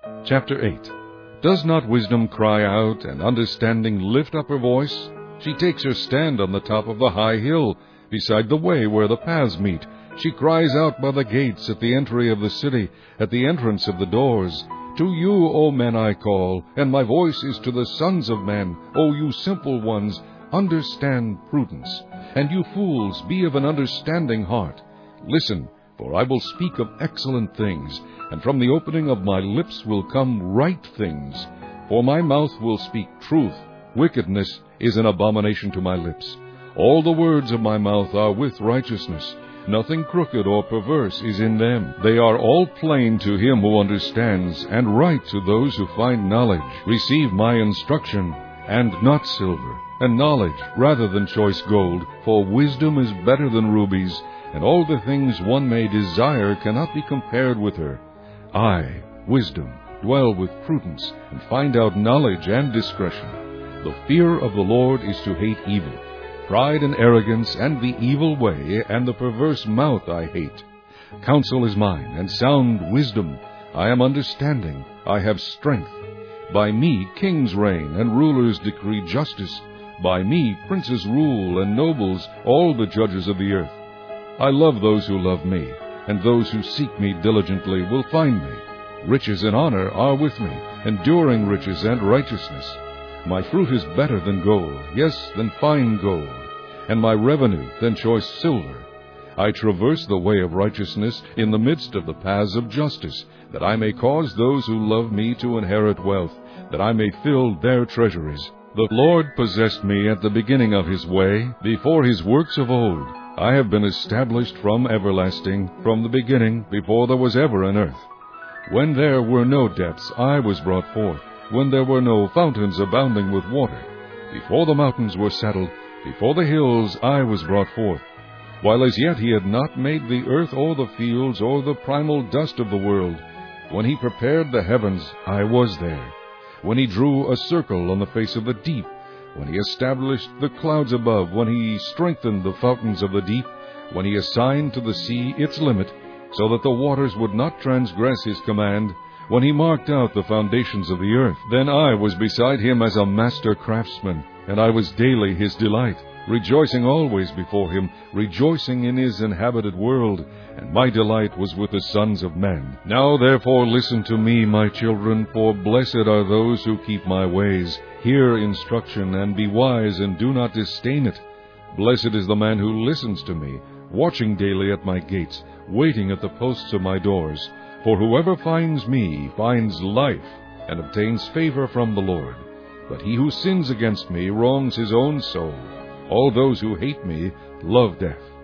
Chapter 8. Does not wisdom cry out, and understanding lift up her voice? She takes her stand on the top of the high hill, beside the way where the paths meet. She cries out by the gates, at the entry of the city, at the entrance of the doors. To you, O men, I call, and my voice is to the sons of men. O you simple ones, understand prudence. And you fools, be of an understanding heart. Listen, for I will speak of excellent things, and from the opening of my lips will come right things. For my mouth will speak truth. Wickedness is an abomination to my lips. All the words of my mouth are with righteousness. Nothing crooked or perverse is in them. They are all plain to him who understands, and right to those who find knowledge. Receive my instruction, and not silver, and knowledge rather than choice gold, for wisdom is better than rubies, and all the things one may desire cannot be compared with her. I, wisdom, dwell with prudence, and find out knowledge and discretion. The fear of the Lord is to hate evil. Pride and arrogance, and the evil way, and the perverse mouth I hate. Counsel is mine, and sound wisdom. I am understanding, I have strength. By me kings reign, and rulers decree justice. By me princes rule, and nobles, all the judges of the earth. I love those who love me, and those who seek me diligently will find me. Riches and honor are with me, enduring riches and righteousness. My fruit is better than gold, yes, than fine gold, and my revenue than choice silver. I traverse the way of righteousness in the midst of the paths of justice, that I may cause those who love me to inherit wealth, that I may fill their treasuries. The Lord possessed me at the beginning of his way, before his works of old. I have been established from everlasting, from the beginning, before there was ever an earth. When there were no depths, I was brought forth, when there were no fountains abounding with water. Before the mountains were settled, before the hills, I was brought forth. While as yet he had not made the earth or the fields or the primal dust of the world. When he prepared the heavens, I was there. When he drew a circle on the face of the deep, when he established the clouds above, when he strengthened the fountains of the deep, when he assigned to the sea its limit, so that the waters would not transgress his command, when he marked out the foundations of the earth, then I was beside him as a master craftsman, and I was daily his delight, rejoicing always before him, rejoicing in his inhabited world, and my delight was with the sons of men. Now therefore listen to me, my children, for blessed are those who keep my ways. Hear instruction, and be wise, and do not disdain it. Blessed is the man who listens to me, watching daily at my gates, waiting at the posts of my doors. For whoever finds me finds life, and obtains favor from the Lord. But he who sins against me wrongs his own soul. All those who hate me love death.